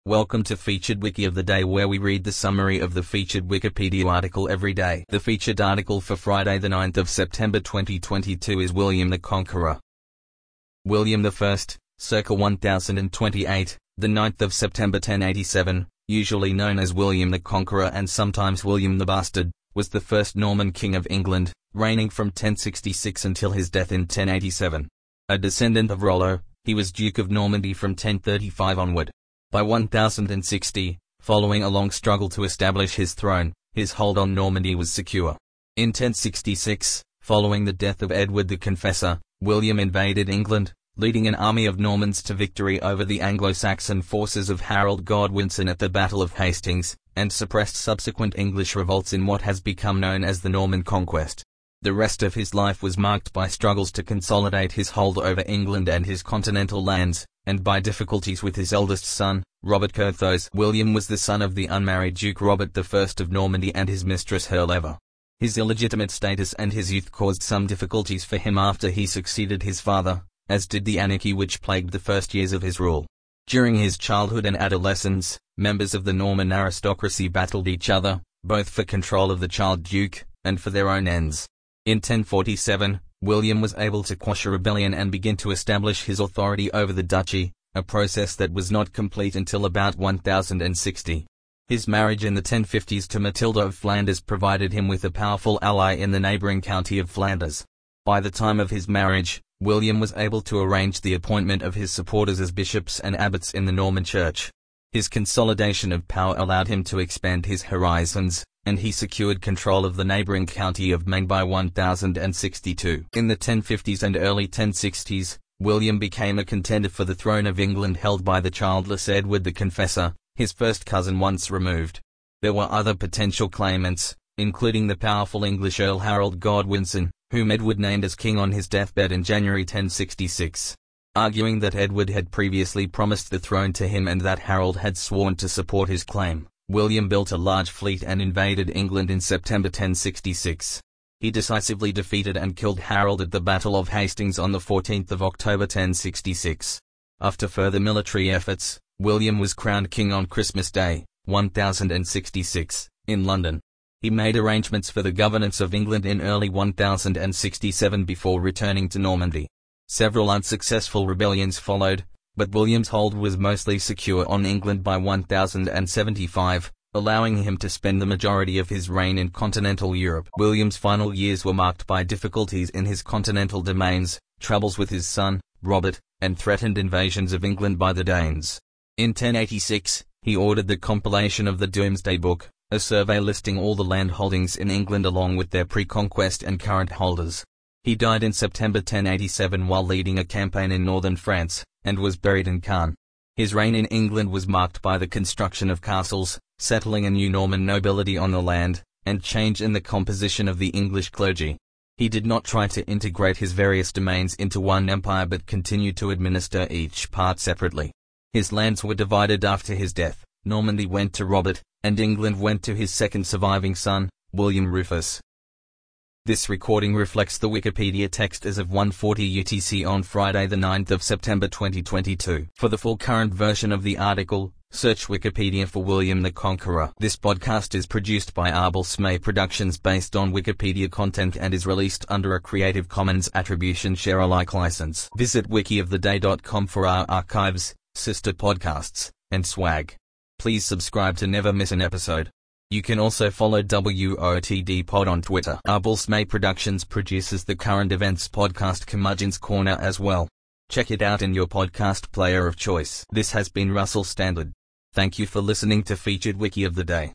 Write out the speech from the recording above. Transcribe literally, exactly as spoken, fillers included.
Welcome to Featured Wiki of the Day, where we read the summary of the featured Wikipedia article every day. The featured article for Friday the ninth of September twenty twenty-two is William the Conqueror. William the First, circa one thousand twenty-eight, the ninth of September ten eighty-seven, usually known as William the Conqueror and sometimes William the Bastard, was the first Norman king of England, reigning from ten sixty-six until his death in ten eighty-seven. A descendant of Rollo, he was Duke of Normandy from ten thirty-five onward. By one thousand sixty, following a long struggle to establish his throne, his hold on Normandy was secure. In ten sixty-six, following the death of Edward the Confessor, William invaded England, leading an army of Normans to victory over the Anglo-Saxon forces of Harold Godwinson at the Battle of Hastings, and suppressed subsequent English revolts in what has become known as the Norman Conquest. The rest of his life was marked by struggles to consolidate his hold over England and his continental lands, and by difficulties with his eldest son, Robert Curthose. William was the son of the unmarried Duke Robert the First of Normandy and his mistress Herleva. His illegitimate status and his youth caused some difficulties for him after he succeeded his father, as did the anarchy which plagued the first years of his rule. During his childhood and adolescence, members of the Norman aristocracy battled each other, both for control of the child duke, and for their own ends. In ten forty-seven, William was able to quash a rebellion and begin to establish his authority over the duchy, a process that was not complete until about one thousand sixty. His marriage in the ten fifties to Matilda of Flanders provided him with a powerful ally in the neighboring county of Flanders. By the time of his marriage, William was able to arrange the appointment of his supporters as bishops and abbots in the Norman Church. His consolidation of power allowed him to expand his horizons, and he secured control of the neighboring county of Maine by one thousand sixty-two. In the ten fifties and early ten sixties, William became a contender for the throne of England held by the childless Edward the Confessor, his first cousin once removed. There were other potential claimants, including the powerful English Earl Harold Godwinson, whom Edward named as king on his deathbed in January ten sixty-six. Arguing that Edward had previously promised the throne to him and that Harold had sworn to support his claim, William built a large fleet and invaded England in September ten sixty-six. He decisively defeated and killed Harold at the Battle of Hastings on the fourteenth of October ten sixty-six. After further military efforts, William was crowned king on Christmas Day, one thousand sixty-six, in London. He made arrangements for the governance of England in early one thousand sixty-seven before returning to Normandy. Several unsuccessful rebellions followed, but William's hold was mostly secure on England by one thousand seventy-five, allowing him to spend the majority of his reign in continental Europe. William's final years were marked by difficulties in his continental domains, troubles with his son, Robert, and threatened invasions of England by the Danes. In ten eighty-six, he ordered the compilation of the Domesday Book, a survey listing all the land holdings in England along with their pre-conquest and current holders. He died in September ten eighty-seven while leading a campaign in northern France, and was buried in Caen. His reign in England was marked by the construction of castles, settling a new Norman nobility on the land, and change in the composition of the English clergy. He did not try to integrate his various domains into one empire but continued to administer each part separately. His lands were divided after his death. Normandy went to Robert, and England went to his second surviving son, William Rufus. This recording reflects the Wikipedia text as of one forty U T C on Friday the ninth of September twenty twenty-two. For the full current version of the article, search Wikipedia for William the Conqueror. This podcast is produced by Arbel Smay Productions based on Wikipedia content and is released under a Creative Commons Attribution Share Alike license. Visit wiki of the day dot com for our archives, sister podcasts, and swag. Please subscribe to never miss an episode. You can also follow W O T D Pod on Twitter. Arbel Smay Productions produces the current events podcast Curmudgeon's Corner as well. Check it out in your podcast player of choice. This has been Russell Standard. Thank you for listening to Featured Wiki of the Day.